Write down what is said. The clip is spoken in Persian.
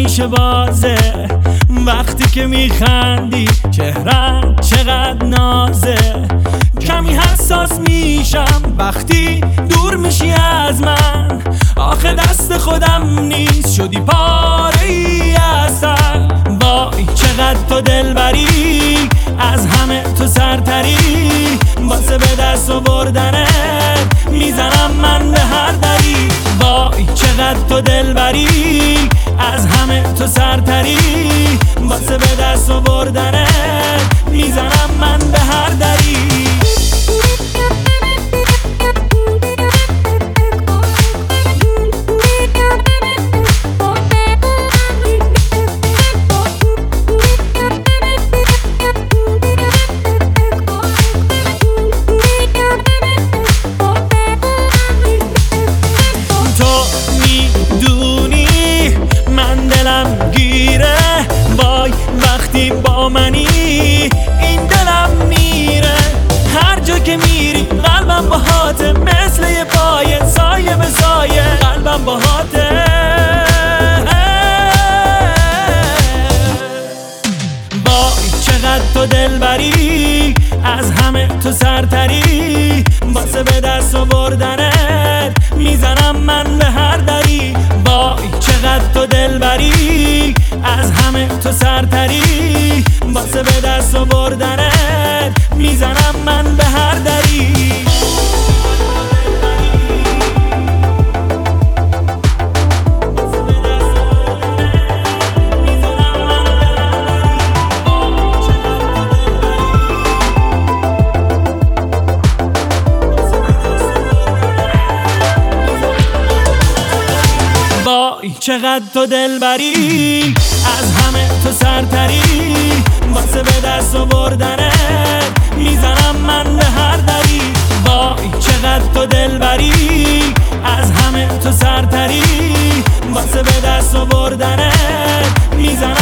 همیشه بازه. وقتی که میخندی چهره‌ت چقدر نازه. کمی حساس میشم وقتی دور میشی از من. آخه دست خودم نیست شدی پاره ای اصلا. وای چقدر تو دلبری، از همه تو سرتری. واسه به دست آوردنت میزنم من به هر دری. وای چقدر تو دلبری، از همه تو سرتری. واسه به دست آوردنت میزنم من به هر دری. وقتی با منی این دلم میره. هر جا که میری قلبم باهاته، مثل یه پایه سایه به سایه قلبم باهاته. وای چقدر تو دلبری، از همه تو سرتری. واسه به دست آوردنت میزنم من به هر دری. وای چقدر تو دلبری، از همه تو سرتری. واسه به دست آوردنت میزنم من به هر دری. وای چقدر تو دلبری، از همه تو سرتری. واسه به دست آوردنت میزنم من به هر دری. وای چقدر تو دلبری، از همه تو سرتری. واسه به دست آوردنت میزنم